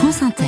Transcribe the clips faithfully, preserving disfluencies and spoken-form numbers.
France Inter.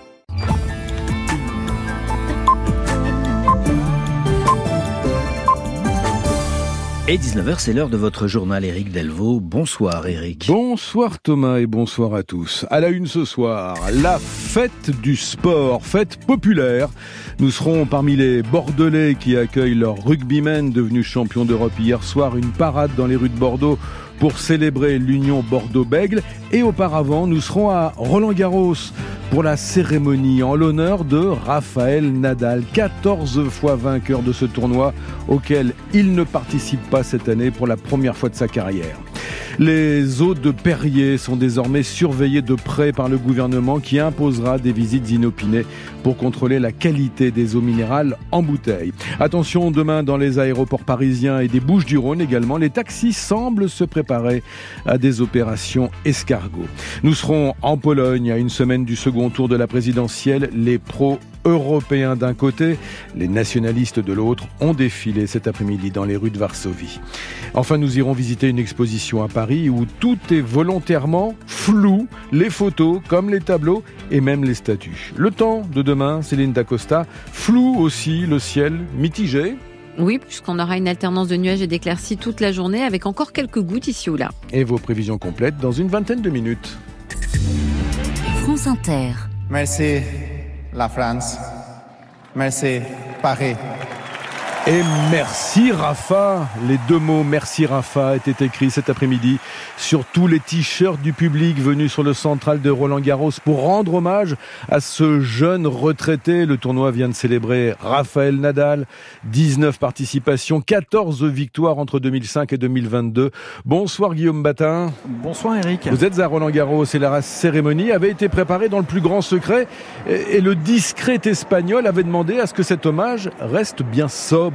Et dix-neuf heures, c'est l'heure de votre journal, Éric Delvaux. Bonsoir, Éric. Bonsoir, Thomas, et bonsoir à tous. À la une ce soir, la fête du sport, fête populaire. Nous serons parmi les Bordelais qui accueillent leurs rugbymen devenus champions d'Europe hier soir. Une parade dans les rues de Bordeaux pour célébrer l'Union Bordeaux-Bègles. Et auparavant, nous serons à Roland-Garros pour la cérémonie en l'honneur de Rafael Nadal, quatorze fois vainqueur de ce tournoi auquel il ne participe pas cette année pour la première fois de sa carrière. Les eaux de Perrier sont désormais surveillées de près par le gouvernement qui imposera des visites inopinées pour contrôler la qualité des eaux minérales en bouteille. Attention, demain dans les aéroports parisiens et des Bouches-du-Rhône également, les taxis semblent se préparer à des opérations escargots. Nous serons en Pologne à une semaine du second tour de la présidentielle. Les pros européens d'un côté, les nationalistes de l'autre ont défilé cet après-midi dans les rues de Varsovie. Enfin, nous irons visiter une exposition à Paris où tout est volontairement flou, les photos comme les tableaux et même les statues. Le temps de demain, Céline Dacosta, flou aussi, le ciel mitigé. Oui, puisqu'on aura une alternance de nuages et d'éclaircies toute la journée avec encore quelques gouttes ici ou là. Et vos prévisions complètes dans une vingtaine de minutes. France Inter. Merci la France. Merci Paris. Et merci Rafa, les deux mots merci Rafa étaient écrits cet après-midi sur tous les t-shirts du public venus sur le central de Roland-Garros pour rendre hommage à ce jeune retraité. Le tournoi vient de célébrer Rafael Nadal, dix-neuf participations, quatorze victoires entre deux mille cinq et deux mille vingt-deux. Bonsoir Guillaume Batin. Bonsoir Eric. Vous êtes à Roland-Garros et la cérémonie avait été préparée dans le plus grand secret et le discret espagnol avait demandé à ce que cet hommage reste bien sobre.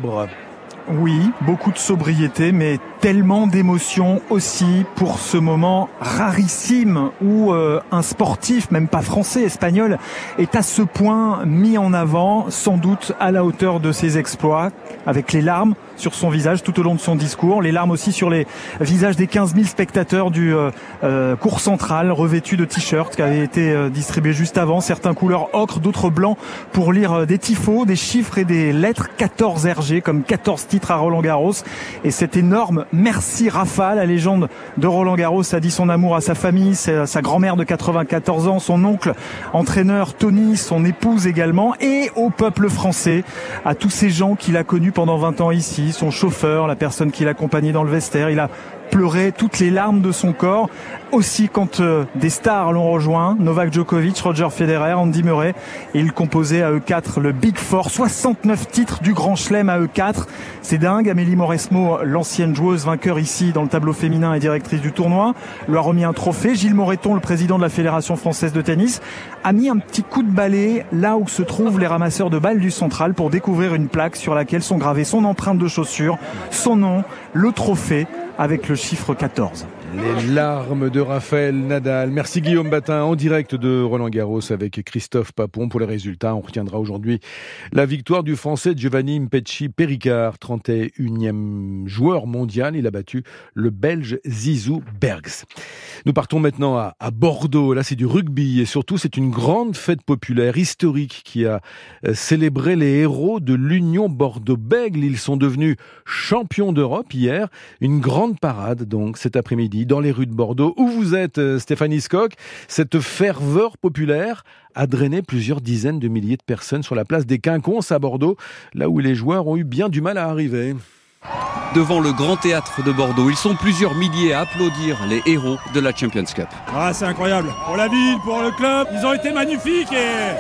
Oui, beaucoup de sobriété, mais tellement d'émotions aussi pour ce moment rarissime où euh, un sportif, même pas français, espagnol, est à ce point mis en avant, sans doute à la hauteur de ses exploits, avec les larmes sur son visage tout au long de son discours, les larmes aussi sur les visages des quinze mille spectateurs du euh, euh, cours central revêtus de t-shirts qui avaient été euh, distribués juste avant, certains couleur ocre, d'autres blancs, pour lire euh, des tifos, des chiffres et des lettres, quatorze R G comme quatorze titres à Roland-Garros. Et cet énorme merci Rafa, la légende de Roland-Garros, a dit son amour à sa famille, sa grand-mère de quatre-vingt-quatorze ans, son oncle entraîneur Tony, son épouse également, et au peuple français, à tous ces gens qu'il a connus pendant vingt ans ici, son chauffeur, la personne qui l'accompagnait dans le vestiaire. Il a pleuré toutes les larmes de son corps, aussi quand euh, des stars l'ont rejoint, Novak Djokovic, Roger Federer, Andy Murray. Il composait à eux quatre le Big Four, soixante-neuf titres du Grand Chelem à eux quatre. C'est dingue. Amélie Mauresmo, l'ancienne joueuse vainqueur ici dans le tableau féminin et directrice du tournoi, lui a remis un trophée. Gilles Moreton, le président de la Fédération française de tennis, a mis un petit coup de balai là où se trouvent les ramasseurs de balles du central pour découvrir une plaque sur laquelle sont gravées son empreinte de chaussure, son nom, le trophée avec le chiffre quatorze. Les larmes de Rafael Nadal. Merci Guillaume Batin en direct de Roland-Garros avec Christophe Papon pour les résultats. On retiendra aujourd'hui la victoire du Français Giovanni Mpetshi Perricard, trente et unième joueur mondial. Il a battu le Belge Zizou Bergs. Nous partons maintenant à, à Bordeaux. Là, c'est du rugby et surtout, c'est une grande fête populaire historique qui a célébré les héros de l'Union Bordeaux-Bègles. Ils sont devenus champions d'Europe hier. Une grande parade donc cet après-midi dans les rues de Bordeaux. Où vous êtes, Stéphanie Skock? Cette ferveur populaire a drainé plusieurs dizaines de milliers de personnes sur la place des Quinconces à Bordeaux, là où les joueurs ont eu bien du mal à arriver. Devant le Grand Théâtre de Bordeaux, ils sont plusieurs milliers à applaudir les héros de la Champions Cup. Ah, c'est incroyable. Pour la ville, pour le club, ils ont été magnifiques et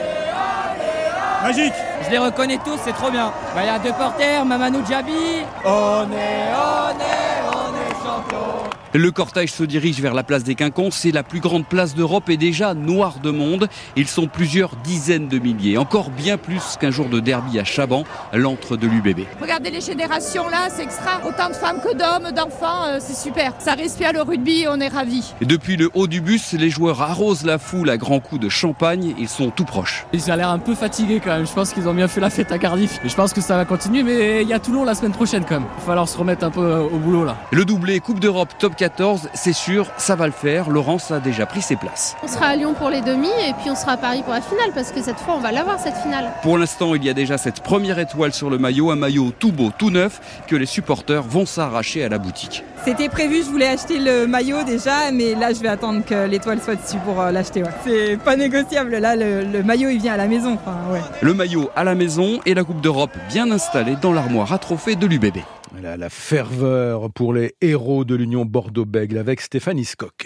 magiques. Je les reconnais tous, c'est trop bien. Bah, il y a deux porteurs, Mamadou Diaby. On est, on est, on est champion. Le cortège se dirige vers la place des Quinconces. C'est la plus grande place d'Europe et déjà noire de monde. Ils sont plusieurs dizaines de milliers, encore bien plus qu'un jour de derby à Chaban, l'antre de l'U B B. Regardez les générations là, c'est extra. Autant de femmes que d'hommes, d'enfants, euh, c'est super. Ça respire le rugby, on est ravis. Et depuis le haut du bus, les joueurs arrosent la foule à grands coups de champagne. Ils sont tout proches. Ils ont l'air un peu fatigués quand même. Je pense qu'ils ont bien fait la fête à Cardiff. Et je pense que ça va continuer, mais il y a Toulon la semaine prochaine quand même. Il va falloir se remettre un peu au boulot là. Le doublé Coupe d'Europe Top quatorze, c'est sûr, ça va le faire. Laurence a déjà pris ses places. On sera à Lyon pour les demi et puis on sera à Paris pour la finale parce que cette fois on va l'avoir cette finale. Pour l'instant, il y a déjà cette première étoile sur le maillot, un maillot tout beau, tout neuf, que les supporters vont s'arracher à la boutique. C'était prévu, je voulais acheter le maillot déjà, mais là je vais attendre que l'étoile soit dessus pour euh, l'acheter. Ouais. C'est pas négociable, là le, le maillot il vient à la maison. Enfin, ouais. Le maillot à la maison et la Coupe d'Europe bien installée dans l'armoire à trophées de l'U B B. La, la ferveur pour les héros de l'Union Bordeaux-Bègles avec Stéphanie Scocq.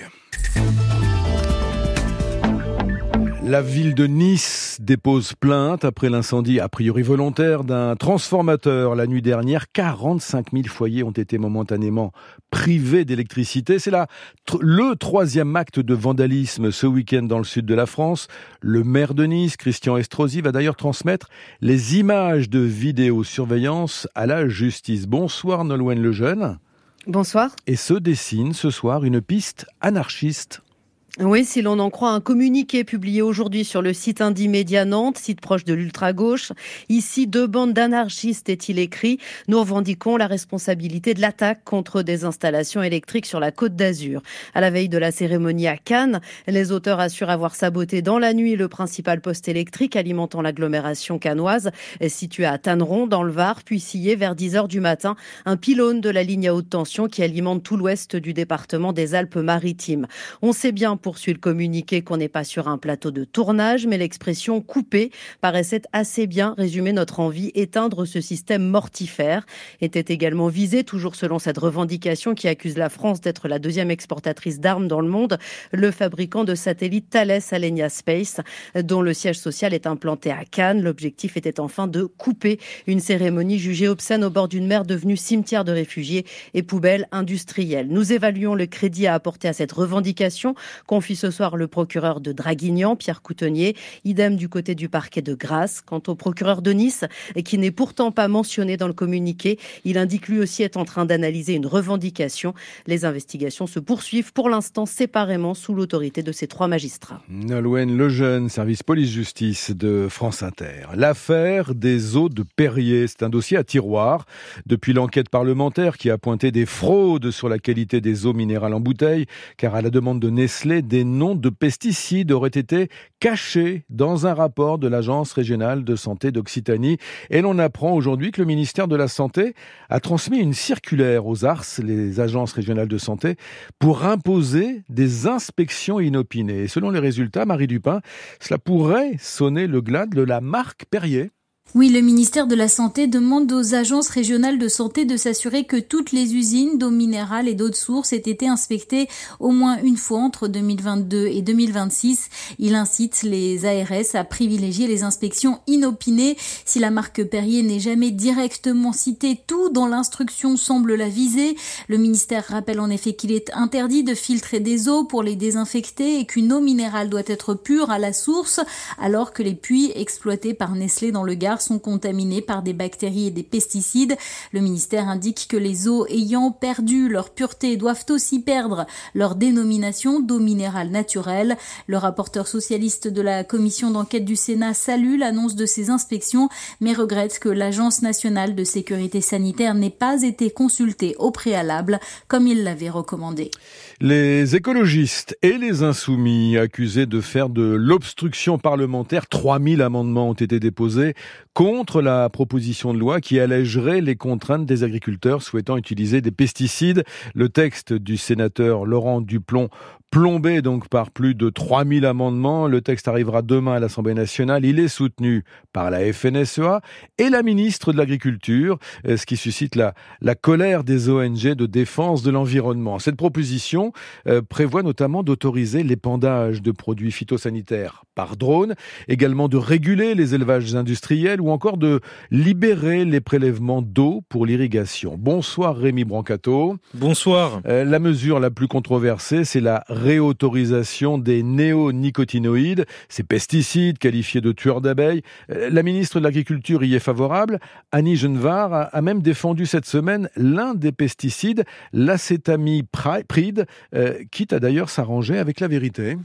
La ville de Nice dépose plainte après l'incendie a priori volontaire d'un transformateur la nuit dernière. quarante-cinq mille foyers ont été momentanément privés d'électricité. C'est là le troisième acte de vandalisme ce week-end dans le sud de la France. Le maire de Nice, Christian Estrosi, va d'ailleurs transmettre les images de vidéosurveillance à la justice. Bonsoir Nolwenn Lejeune. Bonsoir. Et se dessine ce soir une piste anarchiste. Oui, si l'on en croit un communiqué publié aujourd'hui sur le site Indymédia Nantes, site proche de l'ultra-gauche. Ici, deux bandes d'anarchistes, est-il écrit. Nous revendiquons la responsabilité de l'attaque contre des installations électriques sur la Côte d'Azur. À la veille de la cérémonie à Cannes, les auteurs assurent avoir saboté dans la nuit le principal poste électrique alimentant l'agglomération cannoise, situé à Tanneron, dans le Var, puis scié vers dix heures du matin, un pylône de la ligne à haute tension qui alimente tout l'ouest du département des Alpes-Maritimes. On sait bien, poursuit le communiqué, qu'on n'est pas sur un plateau de tournage, mais l'expression coupée paraissait assez bien résumer notre envie, éteindre ce système mortifère. Était également visé, toujours selon cette revendication qui accuse la France d'être la deuxième exportatrice d'armes dans le monde, le fabricant de satellites Thales Alenia Space, dont le siège social est implanté à Cannes. L'objectif était enfin de couper une cérémonie jugée obscène au bord d'une mer devenue cimetière de réfugiés et poubelle industrielle. Nous évaluons le crédit à apporter à cette revendication, confie ce soir le procureur de Draguignan, Pierre Coutenier. Idem du côté du parquet de Grasse. Quant au procureur de Nice, qui n'est pourtant pas mentionné dans le communiqué, il indique lui aussi être en train d'analyser une revendication. Les investigations se poursuivent pour l'instant séparément sous l'autorité de ces trois magistrats. Nolwenn Lejeune, service police-justice de France Inter. L'affaire des eaux de Perrier, c'est un dossier à tiroir. Depuis l'enquête parlementaire qui a pointé des fraudes sur la qualité des eaux minérales en bouteille, car à la demande de Nestlé, des noms de pesticides auraient été cachés dans un rapport de l'Agence régionale de santé d'Occitanie. Et l'on apprend aujourd'hui que le ministère de la Santé a transmis une circulaire aux A R S, les agences régionales de santé, pour imposer des inspections inopinées. Et selon les résultats, Marie Dupin, cela pourrait sonner le glas de la marque Perrier. Oui, le ministère de la Santé demande aux agences régionales de santé de s'assurer que toutes les usines d'eau minérale et d'eau de source aient été inspectées au moins une fois entre deux mille vingt-deux et deux mille vingt-six. Il incite les A R S à privilégier les inspections inopinées. Si la marque Perrier n'est jamais directement citée, tout dans l'instruction semble la viser. Le ministère rappelle en effet qu'il est interdit de filtrer des eaux pour les désinfecter et qu'une eau minérale doit être pure à la source, alors que les puits exploités par Nestlé dans le Gard sont contaminés par des bactéries et des pesticides. Le ministère indique que les eaux ayant perdu leur pureté doivent aussi perdre leur dénomination d'eau minérale naturelle. Le rapporteur socialiste de la commission d'enquête du Sénat salue l'annonce de ces inspections, mais regrette que l'Agence nationale de sécurité sanitaire n'ait pas été consultée au préalable, comme il l'avait recommandé. Les écologistes et les insoumis accusés de faire de l'obstruction parlementaire, trois mille amendements ont été déposés contre la proposition de loi qui allégerait les contraintes des agriculteurs souhaitant utiliser des pesticides. Le texte du sénateur Laurent Duplon, plombé donc par plus de trois mille amendements. Le texte arrivera demain à l'Assemblée nationale. Il est soutenu par la F N S E A et la ministre de l'Agriculture, ce qui suscite la, la colère des O N G de défense de l'environnement. Cette proposition euh, prévoit notamment d'autoriser l'épandage de produits phytosanitaires par drone, également de réguler les élevages industriels ou encore de libérer les prélèvements d'eau pour l'irrigation. Bonsoir Rémi Brancato. Bonsoir. Euh, la mesure la plus controversée, c'est la réautorisation des néonicotinoïdes, ces pesticides qualifiés de tueurs d'abeilles. Euh, la ministre de l'Agriculture y est favorable. Annie Genevard a, a même défendu cette semaine l'un des pesticides, l'acétamipride, euh, quitte à d'ailleurs s'arranger avec la vérité.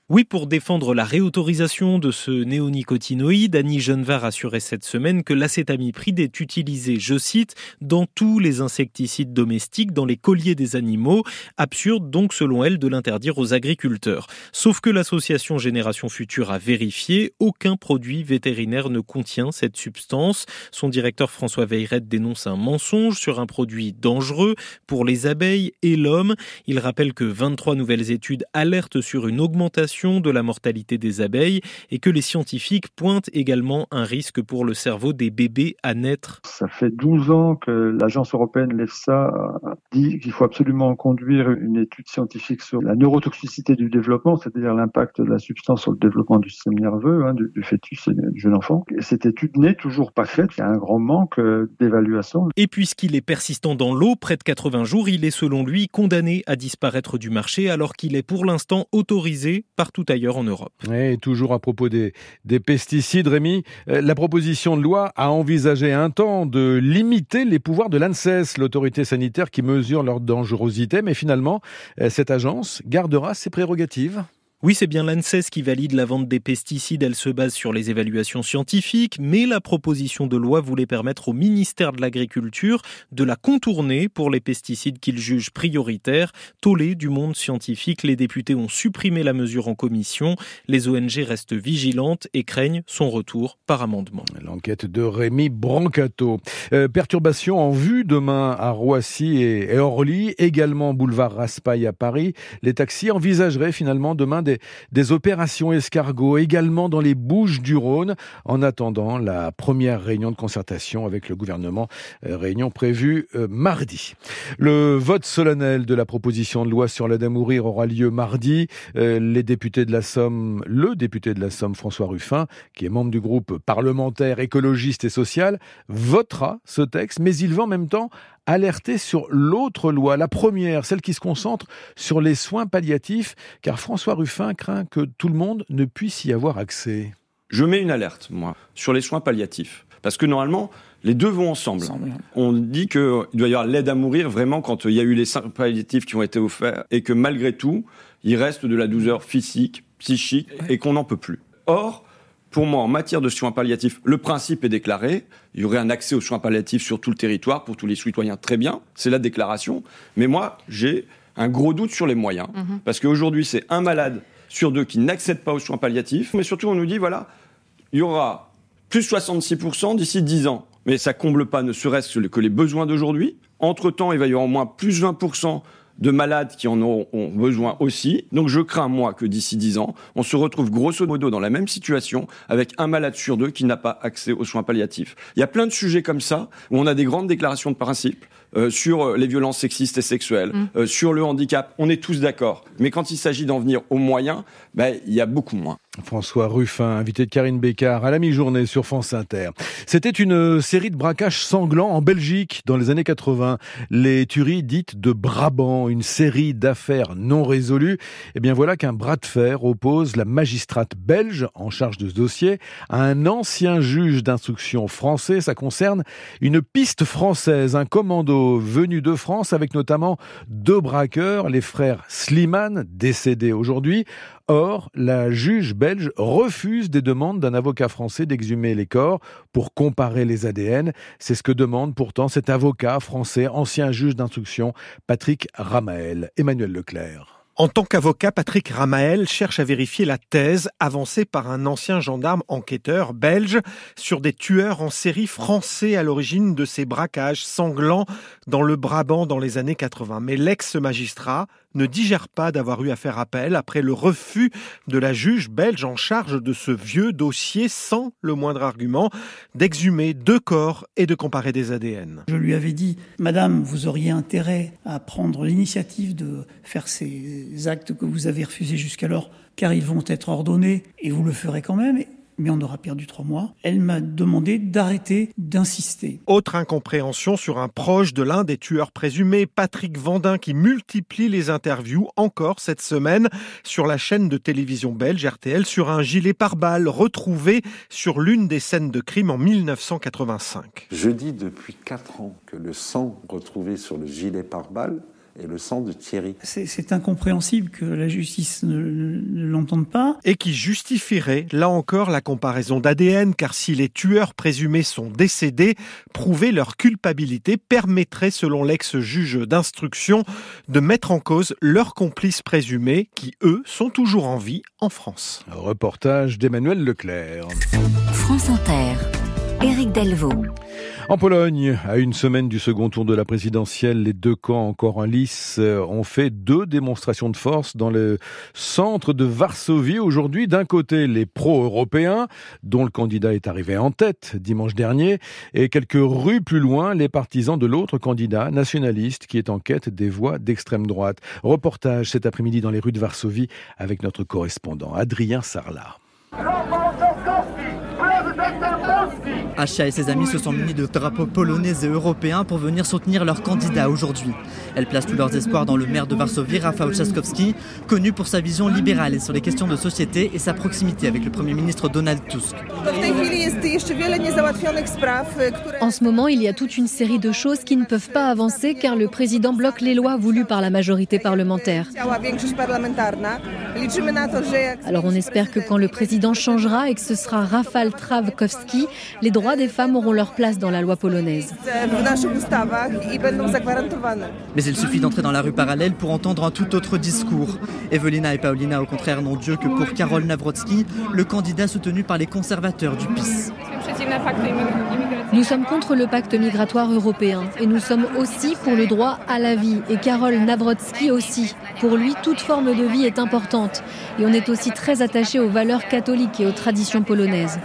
Oui, pour défendre la réautorisation de ce néonicotinoïde, Annie Genevard assurait cette semaine que l'acétamipride est utilisé, je cite, dans tous les insecticides domestiques, dans les colliers des animaux. Absurde donc selon elle de l'interdire aux agriculteurs. Sauf que l'association Génération Future a vérifié, aucun produit vétérinaire ne contient cette substance. Son directeur François Veyrette dénonce un mensonge sur un produit dangereux pour les abeilles et l'homme. Il rappelle que vingt-trois nouvelles études alertent sur une augmentation de la mortalité des abeilles et que les scientifiques pointent également un risque pour le cerveau des bébés à naître. Ça fait douze ans que l'agence européenne l'EFSA dit qu'il faut absolument conduire une étude scientifique sur la neurotoxicité du développement, c'est-à-dire l'impact de la substance sur le développement du système nerveux, hein, du, du fœtus et du jeune enfant. Et cette étude n'est toujours pas faite, il y a un grand manque d'évaluation. Et puisqu'il est persistant dans l'eau, près de quatre-vingts jours, il est selon lui condamné à disparaître du marché alors qu'il est pour l'instant autorisé par tout ailleurs en Europe. Et toujours à propos des, des pesticides, Rémi, la proposition de loi a envisagé un temps de limiter les pouvoirs de l'ANSES, l'autorité sanitaire qui mesure leur dangerosité, mais finalement, cette agence gardera ses prérogatives. Oui, c'est bien l'ANSES qui valide la vente des pesticides. Elle se base sur les évaluations scientifiques, mais la proposition de loi voulait permettre au ministère de l'Agriculture de la contourner pour les pesticides qu'il juge prioritaires. Tollé du monde scientifique, les députés ont supprimé la mesure en commission. Les O N G restent vigilantes et craignent son retour par amendement. L'enquête de Rémi Brancato. Euh, perturbations en vue demain à Roissy et, et Orly, également boulevard Raspail à Paris. Les taxis envisageraient finalement demain Des, des opérations escargots également dans les Bouches-du-Rhône en attendant la première réunion de concertation avec le gouvernement, euh, réunion prévue euh, mardi. Le vote solennel de la proposition de loi sur l'aide à mourir aura lieu mardi. Euh, les députés de la Somme, le député de la Somme François Ruffin, qui est membre du groupe parlementaire écologiste et social, votera ce texte, mais il va en même temps alerter sur l'autre loi, la première, celle qui se concentre sur les soins palliatifs, car François Ruffin craint que tout le monde ne puisse y avoir accès. Je mets une alerte, moi, sur les soins palliatifs, parce que normalement, les deux vont ensemble. ensemble. On dit qu'il doit y avoir l'aide à mourir vraiment quand il y a eu les soins palliatifs qui ont été offerts, et que malgré tout, il reste de la douleur physique, psychique, et qu'on n'en peut plus. Or, pour moi, en matière de soins palliatifs, le principe est déclaré. Il y aurait un accès aux soins palliatifs sur tout le territoire pour tous les citoyens. Très bien, c'est la déclaration. Mais moi, j'ai un gros doute sur les moyens. Mmh. Parce qu'aujourd'hui, c'est un malade sur deux qui n'accède pas aux soins palliatifs. Mais surtout, on nous dit, voilà, il y aura plus soixante-six pour cent d'ici dix ans. Mais ça comble pas ne serait-ce que les besoins d'aujourd'hui. Entre-temps, il va y avoir au moins plus vingt pour cent de malades qui en auront besoin aussi. Donc je crains, moi, que d'ici dix ans, on se retrouve grosso modo dans la même situation avec un malade sur deux qui n'a pas accès aux soins palliatifs. Il y a plein de sujets comme ça où on a des grandes déclarations de principe euh, sur les violences sexistes et sexuelles, mmh. euh, sur le handicap. On est tous d'accord. Mais quand il s'agit d'en venir aux moyens, ben, il y a beaucoup moins. François Ruffin, invité de Karine Bécard à la mi-journée sur France Inter. C'était une série de braquages sanglants en Belgique dans les années quatre-vingts. Les tueries dites de Brabant, une série d'affaires non résolues. Et bien voilà qu'un bras de fer oppose la magistrate belge en charge de ce dossier à un ancien juge d'instruction français. Ça concerne une piste française, un commando venu de France avec notamment deux braqueurs, les frères Slimane, décédés aujourd'hui. Or, la juge belge refuse des demandes d'un avocat français d'exhumer les corps pour comparer les A D N. C'est ce que demande pourtant cet avocat français, ancien juge d'instruction, Patrick Ramael. Emmanuel Leclerc. En tant qu'avocat, Patrick Ramael cherche à vérifier la thèse avancée par un ancien gendarme enquêteur belge sur des tueurs en série français à l'origine de ces braquages sanglants dans le Brabant dans les années quatre-vingts. Mais l'ex-magistrat ne digère pas d'avoir eu à faire appel après le refus de la juge belge en charge de ce vieux dossier sans le moindre argument d'exhumer deux corps et de comparer des A D N. Je lui avais dit, Madame, vous auriez intérêt à prendre l'initiative de faire ces actes que vous avez refusés jusqu'alors, car ils vont être ordonnés et vous le ferez quand même. Mais on aura perdu trois mois. Elle m'a demandé d'arrêter d'insister. Autre incompréhension sur un proche de l'un des tueurs présumés, Patrick Vendin, qui multiplie les interviews encore cette semaine sur la chaîne de télévision belge R T L sur un gilet pare-balles retrouvé sur l'une des scènes de crime en mille neuf cent quatre-vingt-cinq. Je dis depuis quatre ans que le sang retrouvé sur le gilet pare-balles et le sang de Thierry. C'est, c'est incompréhensible que la justice ne, ne l'entende pas. Et qui justifierait, là encore, la comparaison d'A D N, car si les tueurs présumés sont décédés, prouver leur culpabilité permettrait, selon l'ex-juge d'instruction, de mettre en cause leurs complices présumés, qui, eux, sont toujours en vie en France. Reportage d'Emmanuel Leclerc. France Inter, Éric Delvaux. En Pologne, à une semaine du second tour de la présidentielle, les deux camps encore en lice ont fait deux démonstrations de force dans le centre de Varsovie. Aujourd'hui, d'un côté, les pro-européens, dont le candidat est arrivé en tête dimanche dernier, et quelques rues plus loin, les partisans de l'autre candidat nationaliste qui est en quête des voix d'extrême droite. Reportage cet après-midi dans les rues de Varsovie avec notre correspondant Adrien Sarlat. Acha et ses amis se sont munis de drapeaux polonais et européens pour venir soutenir leur candidat aujourd'hui. Elles placent tous leurs espoirs dans le maire de Varsovie, Rafał Trzaskowski, connu pour sa vision libérale sur les questions de société et sa proximité avec le Premier ministre Donald Tusk. En ce moment, il y a toute une série de choses qui ne peuvent pas avancer car le président bloque les lois voulues par la majorité parlementaire. Alors on espère que quand le président changera et que ce sera Rafał Trzaskowski, les droits des femmes auront leur place dans la loi polonaise. Mais il suffit d'entrer dans la rue parallèle pour entendre un tout autre discours. Evelina et Paulina, au contraire, n'ont Dieu que pour Karol Nawrocki, le candidat soutenu par les conservateurs du P I S. Nous sommes contre le pacte migratoire européen et nous sommes aussi pour le droit à la vie. Et Karol Nawrocki aussi. Pour lui, toute forme de vie est importante. Et on est aussi très attaché aux valeurs catholiques et aux traditions polonaises.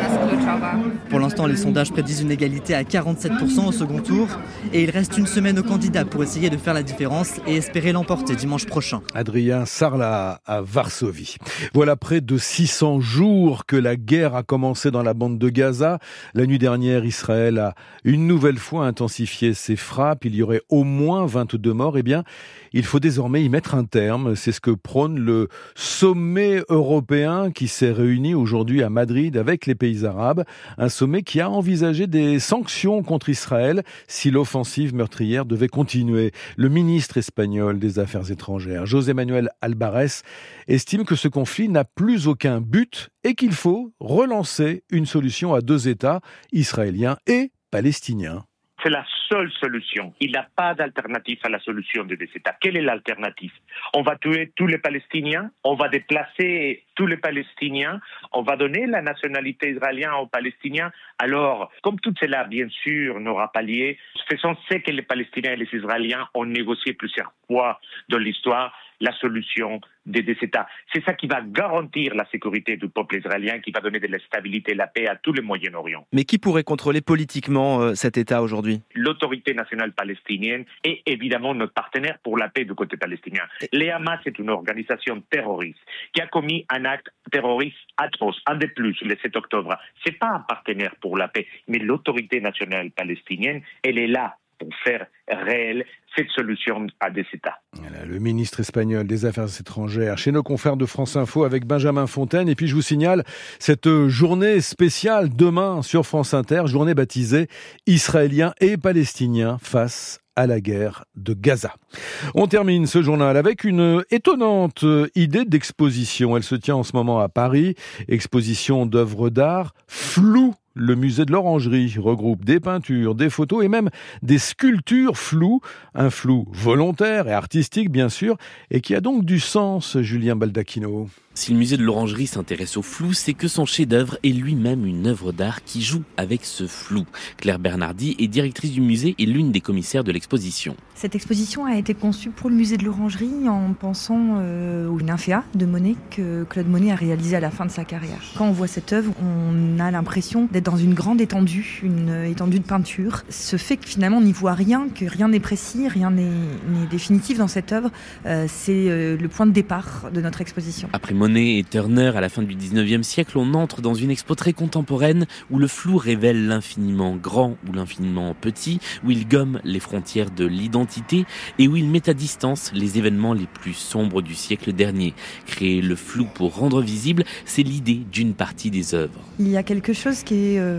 Pour l'instant, les sondages prédisent une égalité à quarante-sept pour cent au second tour. Et il reste une semaine au candidat pour essayer de faire la différence et espérer l'emporter dimanche prochain. Adrien Sarlat à Varsovie. Voilà près de six cents jours que la guerre a commencé dans la bande de Gaza. La nuit dernière, Israël a une nouvelle fois intensifié ses frappes. Il y aurait au moins vingt-deux morts. Eh bien, il faut désormais y mettre un terme. C'est ce que prône le sommet européen qui s'est réuni aujourd'hui à Madrid avec les pays arabes. Un sommet qui a envisagé des sanctions contre Israël si l'offensive meurtrière devait continuer. Le ministre espagnol des Affaires étrangères, José Manuel Albares, estime que ce conflit n'a plus aucun but et qu'il faut relancer une solution à deux États, israélien et palestinien. C'est la seule solution. Il n'y a pas d'alternative à la solution des deux États. Quelle est l'alternative? On va tuer tous les Palestiniens, on va déplacer tous les Palestiniens, on va donner la nationalité israélienne aux Palestiniens. Alors, comme tout cela, bien sûr, n'aura pas lieu, faisons ce que les Palestiniens et les Israéliens ont négocié plusieurs fois dans l'histoire, la solution des deux États. C'est ça qui va garantir la sécurité du peuple israélien, qui va donner de la stabilité et la paix à tout le Moyen-Orient. Mais qui pourrait contrôler politiquement euh, cet État aujourd'hui? L'autorité nationale palestinienne est évidemment notre partenaire pour la paix du côté palestinien. Le Hamas est une organisation terroriste qui a commis un acte terroriste atroce, un de plus, le sept octobre. Ce n'est pas un partenaire pour la paix, mais l'autorité nationale palestinienne, elle est là pour faire réelle cette solution à des États. Voilà, le ministre espagnol des Affaires étrangères chez nos confrères de France Info avec Benjamin Fontaine. Et puis je vous signale cette journée spéciale demain sur France Inter, journée baptisée Israéliens et Palestiniens face à la guerre de Gaza. On termine ce journal avec une étonnante idée d'exposition. Elle se tient en ce moment à Paris. Exposition d'œuvres d'art floues. Le musée de l'Orangerie regroupe des peintures, des photos et même des sculptures floues. Un flou volontaire et artistique, bien sûr, et qui a donc du sens, Julien Baldacchino. Si le musée de l'Orangerie s'intéresse au flou, c'est que son chef-d'œuvre est lui-même une œuvre d'art qui joue avec ce flou. Claire Bernardi est directrice du musée et l'une des commissaires de l'exposition. Cette exposition a été conçue pour le musée de l'Orangerie en pensant euh, au Nymphéa de Monet que Claude Monet a réalisé à la fin de sa carrière. Quand on voit cette œuvre, on a l'impression d'être dans une grande étendue, une étendue de peinture. Ce fait que finalement on n'y voit rien, que rien n'est précis, rien n'est, n'est définitif dans cette œuvre, euh, c'est euh, le point de départ de notre exposition. Après Monet et Turner à la fin du dix-neuvième siècle, on entre dans une expo très contemporaine où le flou révèle l'infiniment grand ou l'infiniment petit, où il gomme les frontières de l'identité et où il met à distance les événements les plus sombres du siècle dernier. Créer le flou pour rendre visible, c'est l'idée d'une partie des œuvres. Il y a quelque chose qui est euh,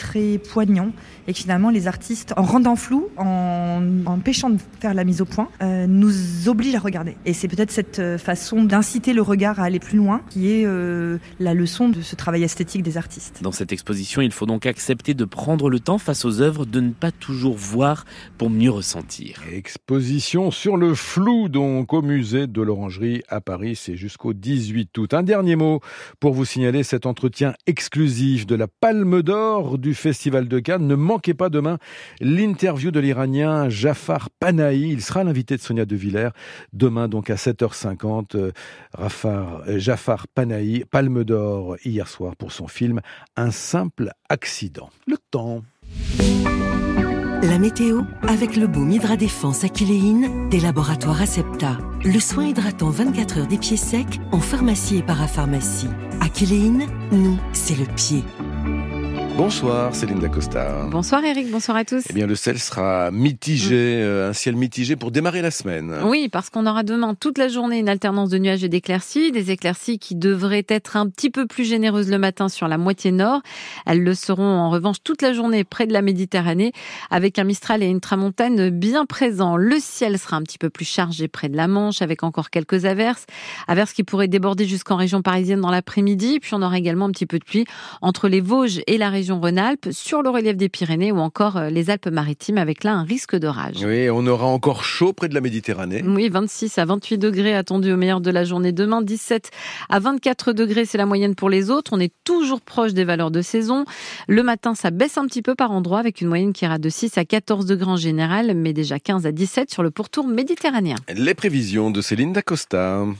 très poignant et que finalement les artistes, en rendant flou, en empêchant de faire la mise au point, euh, nous obligent à regarder. Et c'est peut-être cette façon d'inciter le regard à aller plus loin qui est euh, la leçon de ce travail esthétique des artistes. Dans cette exposition, il faut donc accepter de prendre le temps face aux œuvres, de ne pas toujours voir pour mieux ressentir. Exposition sur le flou donc au musée de l'Orangerie à Paris, c'est jusqu'au dix-huit août. Un dernier mot pour vous signaler cet entretien exclusif de la Palme d'Or du Festival de Cannes. Ne manquez pas demain l'interview de l'Iranien Jafar Panahi. Il sera l'invité de Sonia De Villers demain donc à sept heures cinquante. Rafar, Jafar Panahi, Palme d'Or hier soir pour son film Un simple accident. Le temps. La météo avec le baume Hydra Défense Aquiléine des laboratoires Acepta. Le soin hydratant vingt-quatre heures des pieds secs en pharmacie et parapharmacie. Aquiléine, nous, c'est le pied. Bonsoir Céline Dacosta. Bonsoir Eric, bonsoir à tous. Eh bien le ciel sera mitigé, mmh. euh, un ciel mitigé pour démarrer la semaine. Oui, parce qu'on aura demain toute la journée une alternance de nuages et d'éclaircies, des éclaircies qui devraient être un petit peu plus généreuses le matin sur la moitié nord. Elles le seront en revanche toute la journée près de la Méditerranée, avec un Mistral et une tramontane bien présents. Le ciel sera un petit peu plus chargé près de la Manche, avec encore quelques averses, averses qui pourraient déborder jusqu'en région parisienne dans l'après-midi. Puis on aura également un petit peu de pluie entre les Vosges et la région Rhône-Alpes, sur le relief des Pyrénées ou encore les Alpes-Maritimes, avec là un risque d'orage. Oui, on aura encore chaud près de la Méditerranée. Oui, vingt-six à vingt-huit degrés attendus au meilleur de la journée demain, dix-sept à vingt-quatre degrés, c'est la moyenne pour les autres. On est toujours proche des valeurs de saison. Le matin, ça baisse un petit peu par endroits, avec une moyenne qui ira de six à quatorze degrés en général, mais déjà quinze à dix-sept sur le pourtour méditerranéen. Les prévisions de Céline Dacosta.